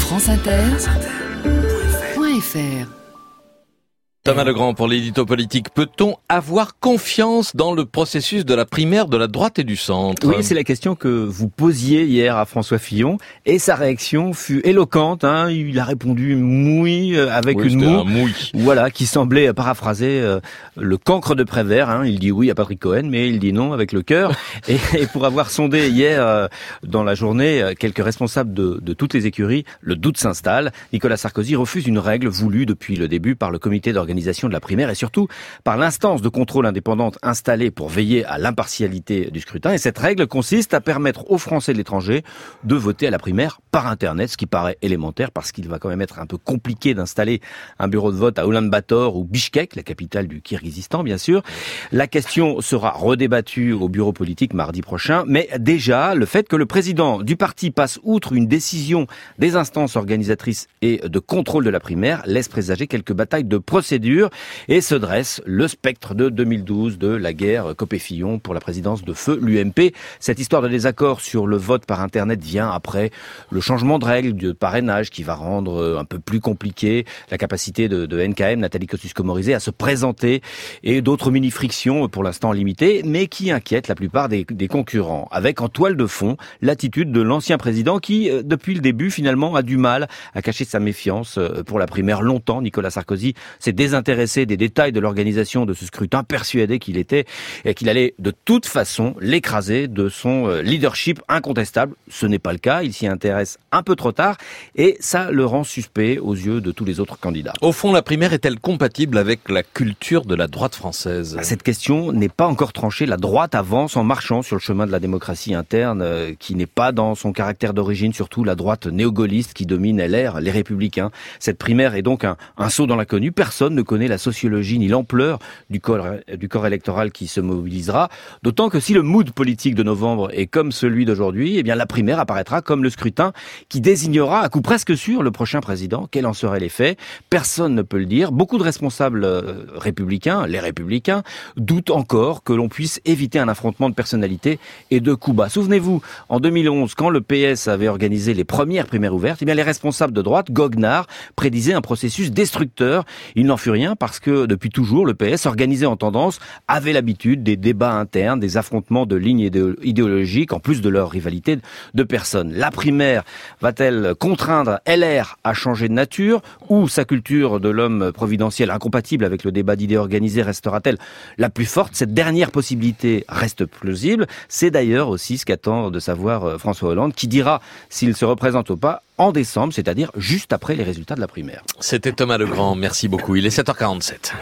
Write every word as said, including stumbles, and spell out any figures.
France Inter point F R. Thomas Legrand pour l'édito politique. Peut-on avoir confiance dans le processus de la primaire de la droite et du centre ? Oui, c'est la question que vous posiez hier à François Fillon et sa réaction fut éloquente. Hein. Il a répondu mouille avec oui, une moue, mouille. Voilà, qui semblait paraphraser euh, le cancre de Prévert. Hein. Il dit oui à Patrick Cohen, mais il dit non avec le cœur. et, et pour avoir sondé hier euh, dans la journée euh, quelques responsables de, de toutes les écuries, le doute s'installe. Nicolas Sarkozy refuse une règle voulue depuis le début par le comité d'organisation de la primaire et surtout par l'instance de contrôle indépendante installée pour veiller à l'impartialité du scrutin. Et cette règle consiste à permettre aux Français de l'étranger de voter à la primaire par Internet, ce qui paraît élémentaire parce qu'il va quand même être un peu compliqué d'installer un bureau de vote à Ulaanbaatar ou Bichkek, la capitale du Kirghizistan bien sûr. La question sera redébattue au bureau politique mardi prochain, mais déjà le fait que le président du parti passe outre une décision des instances organisatrices et de contrôle de la primaire laisse présager quelques batailles de procédure. Et se dresse le spectre de deux mille douze de la guerre Copé-Fillon pour la présidence de feu l'U M P. Cette histoire de désaccord sur le vote par Internet vient après le changement de règles de parrainage qui va rendre un peu plus compliqué la capacité de, de N K M, Nathalie Kosciusko-Morizet, à se présenter et d'autres mini-frictions pour l'instant limitées, mais qui inquiètent la plupart des, des concurrents. Avec en toile de fond l'attitude de l'ancien président qui, depuis le début, finalement, a du mal à cacher sa méfiance pour la primaire. Longtemps, Nicolas Sarkozy s'est désintéressé des détails de l'organisation de ce scrutin, persuadé qu'il était et qu'il allait de toute façon l'écraser de son leadership incontestable. Ce n'est pas le cas, il s'y intéresse un peu trop tard et ça le rend suspect aux yeux de tous les autres candidats. Au fond, la primaire est-elle compatible avec la culture de la droite française ? Cette question n'est pas encore tranchée. La droite avance en marchant sur le chemin de la démocratie interne euh, qui n'est pas dans son caractère d'origine, surtout la droite néo-gaulliste qui domine L R, les Républicains. Cette primaire est donc un, un saut dans l'inconnu. Personne ne connaît la sociologie ni l'ampleur du corps, du corps électoral qui se mobilisera, d'autant que si le mood politique de novembre est comme celui d'aujourd'hui, eh bien la primaire apparaîtra comme le scrutin qui désignera à coup presque sûr le prochain président. Quels en seraient les faits ? Personne ne peut le dire. Beaucoup de responsables euh, républicains, les républicains, doutent encore que l'on puisse éviter un affrontement de personnalités et de coups bas. Souvenez-vous, en deux mille onze, quand le P S avait organisé les premières primaires ouvertes, eh bien les responsables de droite, goguenards, prédisaient un processus destructeur. Il n'en fut rien parce que depuis toujours, le P S, organisé en tendance, avait l'habitude des débats internes, des affrontements de lignes idéologiques, en plus de leur rivalité de personnes. La primaire va-t-elle contraindre L R à changer de nature ou sa culture de l'homme providentiel incompatible avec le débat d'idées organisées restera-t-elle la plus forte ? Cette dernière possibilité reste plausible. C'est d'ailleurs aussi ce qu'attend de savoir François Hollande, qui dira s'il se représente ou pas en décembre, c'est-à-dire juste après les résultats de la primaire. C'était Thomas Legrand, merci beaucoup. Il est sept heures quarante-sept.